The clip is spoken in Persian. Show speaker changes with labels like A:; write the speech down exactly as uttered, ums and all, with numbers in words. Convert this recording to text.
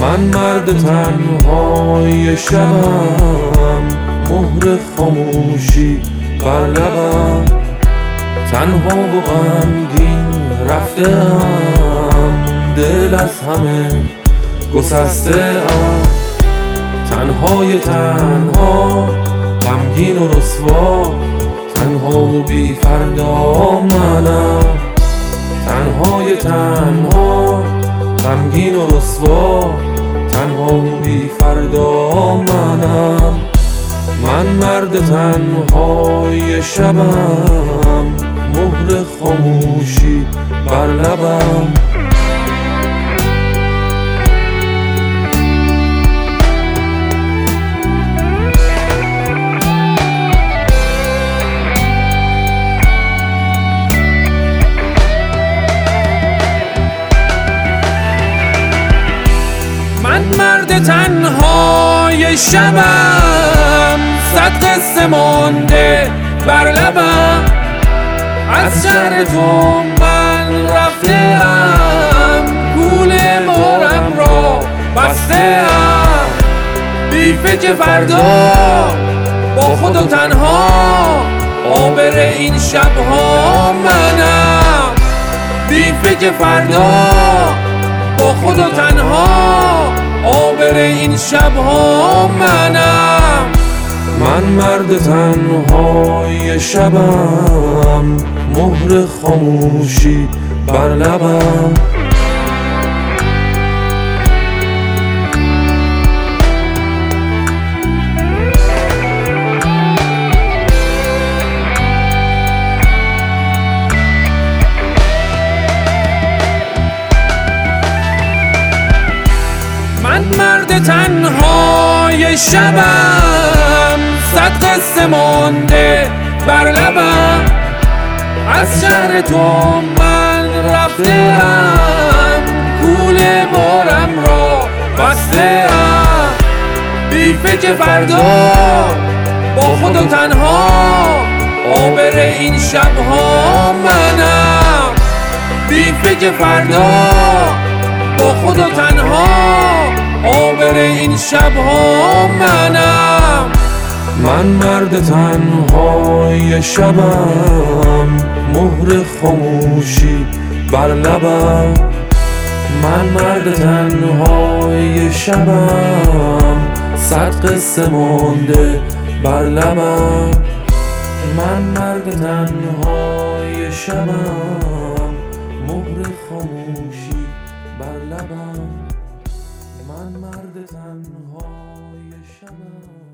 A: من مرد تنهای شبم، مهر خاموشی بر لبم، تنها و غمگین رفته‌ام، دل از همه گسسته‌ام، تنهای تنها، غمگین و رسوا، تنها و بی فردا منم، تنهای تنها، غمگین و رسوا، تنها و بی فردا منم. من مرد تنهای شبم، مهر خاموشی بر لبم.
B: من مرد تنهای شبم، صد قصه مانده بر لبم، از شهر تو من رفته‌ام، گول بارم را بسته‌ام، بی فکر فردا با خود و تنها، آبر این شبها منم، بی فکر فردا با خود و تنها، آبر این شبها منم.
A: من مرد تنهای شبم، مهر خاموشی بر لبم.
B: من مرد تنهای شبم، صد قصه مانده بر لبم، از شهر تو من رفته‌ام، گول بارم را بسته‌ام، بی فکر فردا با خود و تنها، آبر این شبها منم، بی فکر فردا با خود و تنها، آبر این شبها منم.
A: من مرد تنهای شبم، مهر خاموشی بر لبم. من مرد تنهای شبم، صد قصه مانده بر لبم. من مرد تنهای شبم، مهر خاموشی بر لبم. من مرد تنهای شبم.